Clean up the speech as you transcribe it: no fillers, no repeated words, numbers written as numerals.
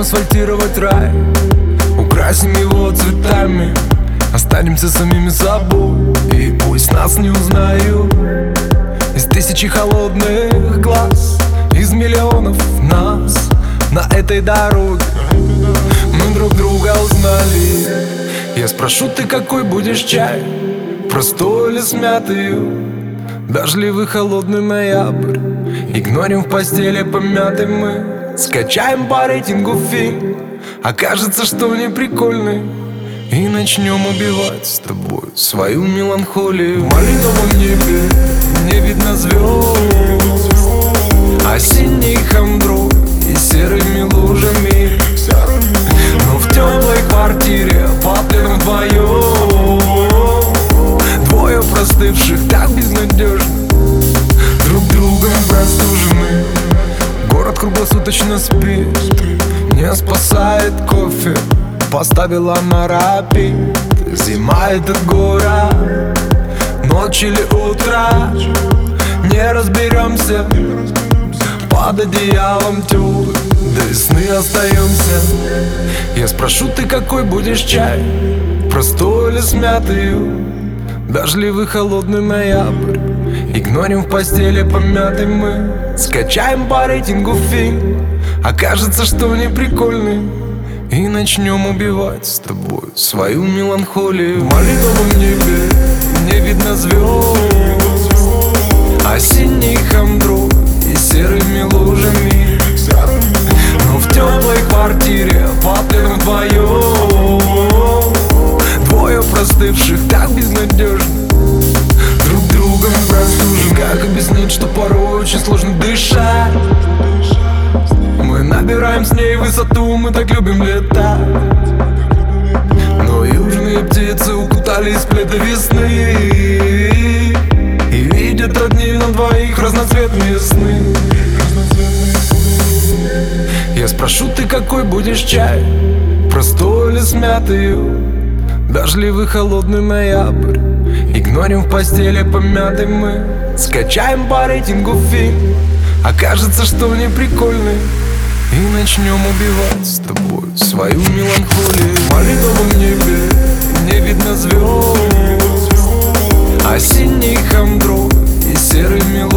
асфальтировать рай, украсим его цветами, останемся самими собой. И пусть нас не узнают из тысячи холодных глаз, из миллионов нас на этой дороге. Мы друг друга узнали. Я спрошу, ты какой будешь чай, простой или с мятою? Дождливый холодный ноябрь, игнорим в постели помятый мы. Скачаем по рейтингу фильм, окажется, что не прикольный, и начнем убивать с тобой свою меланхолию. В малиновом небе не видно звезд, осенней хандрой и серыми лужами. Но в теплой квартире под пленом вдвоем, двое простывших так безнадежно, друг другом простужены. Город круглосуточно спит, не спасает кофе, поставила на рапид. Зима — это город, ночь или утро, не разберемся, под одеялом теплым до весны остаемся. Я спрошу, ты какой будешь чай, простой или с мятою? Дождливый холодный ноябрь, игнорим в постели помятый мы. Скачаем по рейтингу фильм, окажется, что не прикольный, и начнем убивать с тобой свою меланхолию. В малиновом небе не видно звезд, осенней хандрой и серыми лужами. Но в теплой квартире под пленом вдвоем, двое простывших так безнадежно, друг другом простужены. Как объяснить, что порой очень сложно дышать? Мы набираем с ней высоту, мы так любим летать, но южные птицы укутались в пледы весны и видят одни на двоих разноцветные сны. Я спрошу, ты какой будешь чай, простой или с мятою? Дождливый холодный ноябрь, игнорим в постели помятый мы. Скачаем по рейтингу фильм, окажется, что не прикольный, и начнем убивать с тобой свою меланхолию. В малиновом небе не видно звезд, осенней хандрой и серыми